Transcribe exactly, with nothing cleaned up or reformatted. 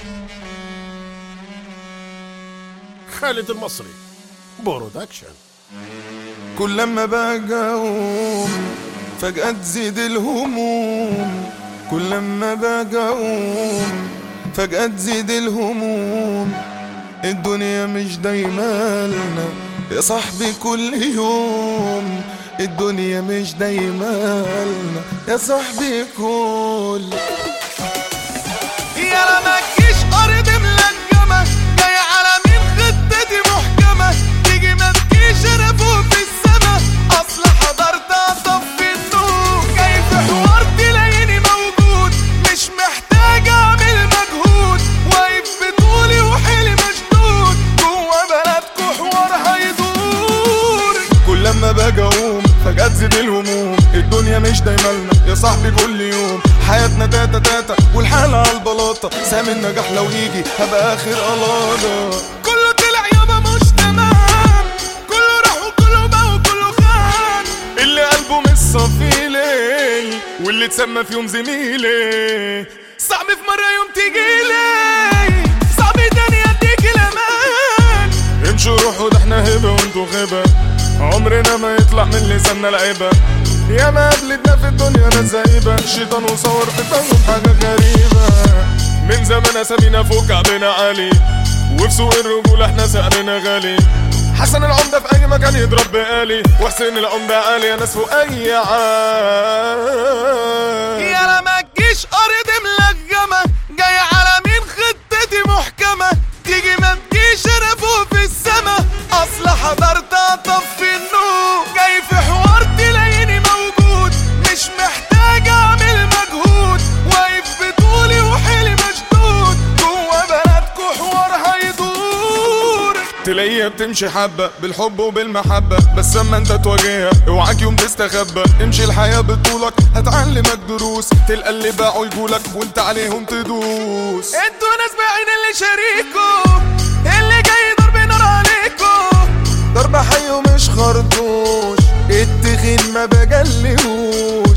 خالد المصري برودكشن. كل لما بقوم فجأة تزيد الهموم، كل لما بقوم فجأة تزيد الهموم. الدنيا مش دايما لنا يا صاحبي كل يوم، الدنيا مش دايما لنا يا صاحبي كل يا ما تجيش أرض ملجمة، جاي على مين خطتي محكمة، تيجي ما تجيش أنا فوق في السما، أصل حضرت أطفي النور، جاي في حوار تلاقيني موجود، مش محتاج أعمل مجهود، واقف بطولي وحيلي مشدود، جوا بلدكوا حوار هيدور. كل لما باجي أقوم فجأة تزيد الهموم، الدنيا مش دايما لنا يا صاحبي كل يوم. حياتنا تاتا تاتا والحالة عالبلاطة، سامي النجاح لو يجي هبقى آخر قلاده. كله طلع يابا مش تمام، كله راح وكله بقى وكله خان، اللي قلبه مش صافي ليل واللي اتسمى في يوم زميلي. صعب في مرة يوم تجيلي، صعب تاني اديك الامان. امشوا روحوا ده احنا هبة وانتوا غبة، عمرنا ما يطلع من لساننا لعيبة. يا ما قابلتنا في الدنيا ناس زايبة، الشيطان وصور في دمهم حاجة غريبة. من زمان اسامينا فوق كعبنا عالي، وفي سوق الرجولة احنا سعرنا غالي. حسن العمدة في اي مكان يضرب بقالي، وحسين العمدة عالي يا ناس فوق اي عال. يا ما تجيش ارض ملجمة، جاي على مين خطتي محكمة، تيجي ما تجيش انا فوق في السما، اصل حضرت اطفي النور، جاي في حوار تلاقيني موجود، مش محتاج اعمل مجهود، واقف بطولي وحيلي مشدود، جوا بلدكوا حوار هيدور. تلاقيها بتمشي حبة بالحب وبالمحبة، بس اما انت تواجهها اوعاك يوم تستخبى. امشي الحياة بطولك هتعلمك دروس، تلقى اللي باعوا يقولك وانت عليهم تدوس. انتوا ناس باعين اللي شريكوا، اللي جاي ضرب نار عليكوا، ضرب حي ومش خرطوش، التخين ما بجلهوش.